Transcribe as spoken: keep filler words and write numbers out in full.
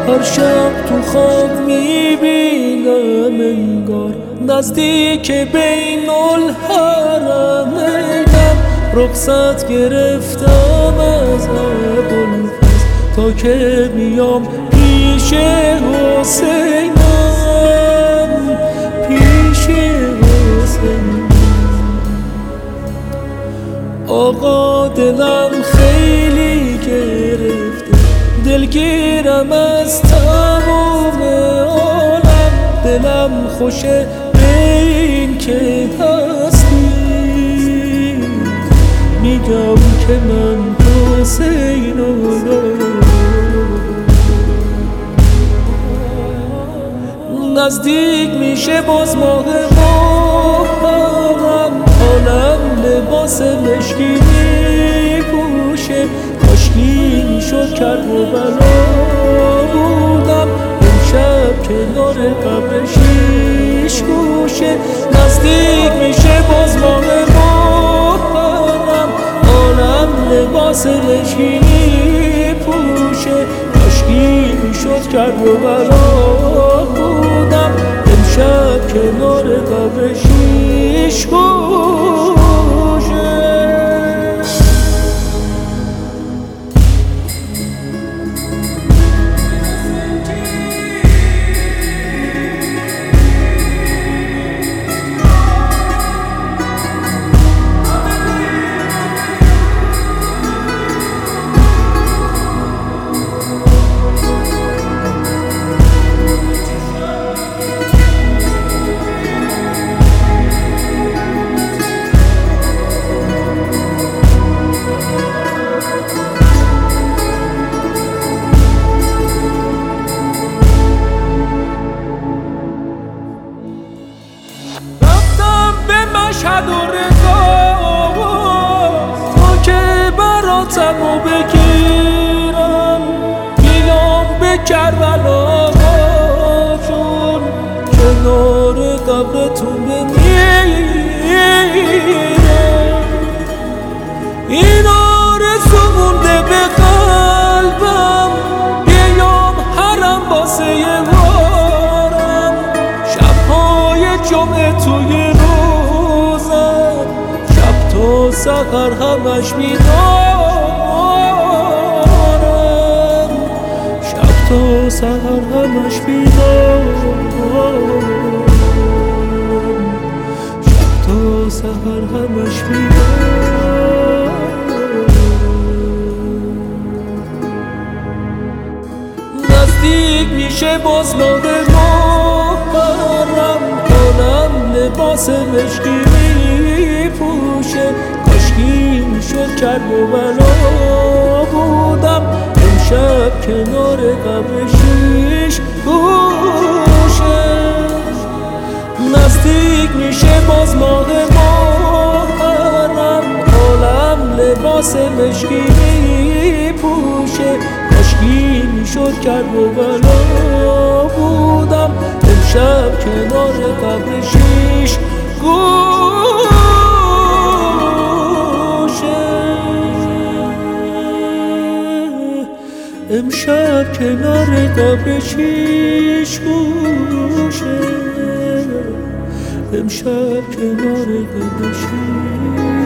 هر شب تو خواب میبینم انگار نزدیک بین الحرمینم. رخصت گرفتم از ابوالفضل تا که میام پیش حسینم، پیش حسینم. آقا دلم خیلی گرفته، دلگیرم از تمام عالم. دلم خوشه به این که هستی، میگم که من حسینم. نزدیک میشه باز ماه محرم، عالم لباس مشکی میپوشه. کاشکی میشد کربلا بودم امشب کنار قبر شیش گوشه. نزدیک میشه باز ماه محرم، عالم لباس مشکی میپوشه. کاشکی میشد کربلا بودم امشب کنار قبر شیش گوشه. مشهد و رضا تا که براتمو بگیرم، بیام به کربلا جون کنار قبرتون بمیرم. این آرزو مونده به قلبم، بیام حرم واسه وارم. شبهای جمعه توی تو سحر همش بیدارم، شب تو سحر همش بیدارم، شب تو سحر همش بیدارم. نزدیک میشه باز ماه محرم، عالم لباس مشکی میپوشه. کاشکی میشد کربلا بودم امشب کنار قبر شیش گوشه. نزدیک میشه باز ماه محرم، عالم لباس مشکی میپوشه. کاشکی میشد کربلا بودم امشب کنار قبر شیش گوشه. امشب کنار قبر شیش گوشه، امشب کنار قبر شیش